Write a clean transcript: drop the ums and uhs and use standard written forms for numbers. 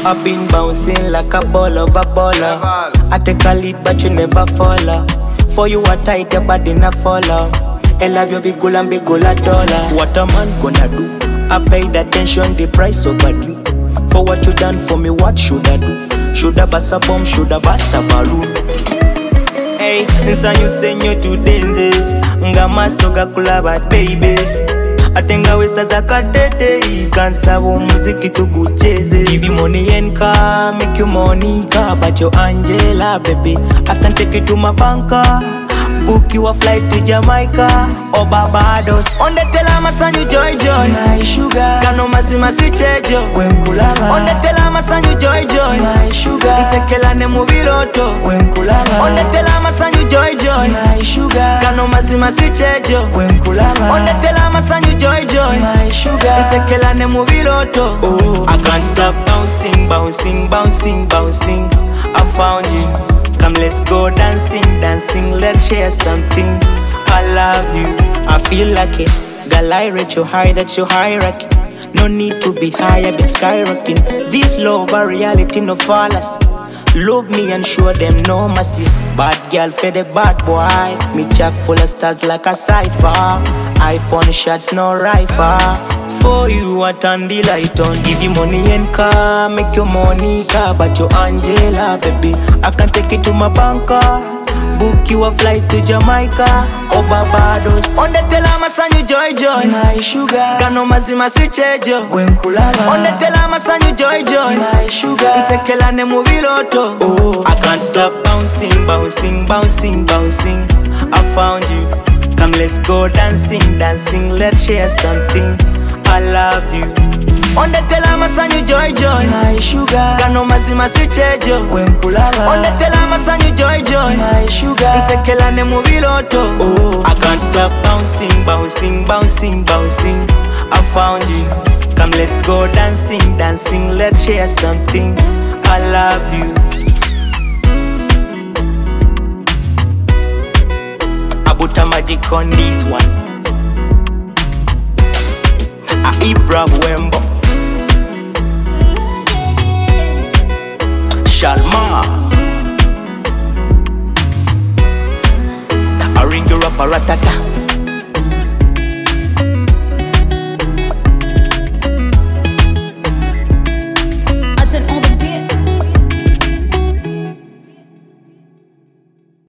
I've been bouncing like a ball of a baller. I take a lead but you never follow. For you are tight, your body not follow. I love you big goal and big goal a dollar. What a man gonna do? I paid attention, the price overdue. For what you done for me, what should I do? Shoulda bust a bomb, shoulda bust a balloon. Hey, nsanyu senyo tudenze Ngama soga kulaba baby Atenga wesa zakatete Kansabo muziki tugucheze. Give you money and car, make you money car. But your Angela baby, I can take you to my banker. Book you a flight to Jamaica or Barbados. On the telama sanyu joy joy, my sugar. Kano mazima si chejo, wenkulaba. On the telama sanyu joy joy, my sugar. Isekela ne mubiroto, wenkulaba. On the telama sanyu joy joy, my sugar. Kano mazima si chejo, wenkulaba. On the telama sanyu joy joy, my sugar. Isekela ne mubiroto. Oh, I can't stop bouncing, bouncing, bouncing, bouncing. I found you. Come let's go dancing, dancing, let's share something. I love you, I feel like it. Girl, I rate you high, that's your hierarchy. No need to be high, I've been skyrocketing. This love a reality, no fallacy. Love me and show them no mercy. Bad girl for the bad boy. Me chock full of stars like a cipher. iPhone shots, no rifle. For you, I turn the light on. Give you money and car, make your money car. But your Angela, baby, I can take it to my banker. Book you a flight to Jamaica or Barbados. On the telama sanyu joy joy, my sugar. Kano mazima si chejo, wenkulaba. On the telama sanyu joy joy, my sugar. Isekela ne mubiroto. Oh, I can't stop bouncing, bouncing, bouncing, bouncing. I found you. Come let's go dancing, dancing, let's share something. I love you. On the telama sanyu joy joy, my sugar. Kano mazima si chejo, wenkulaba. On the telama sanyu joy joy, my sugar. Isekela ne mubiroto. Oh, I can't stop bouncing, bouncing, bouncing, bouncing. I found you. Come let's go dancing, dancing, let's share something. I love you. Abuta magic on this one. Ibra Wembo Shalma I ring you up a ratata.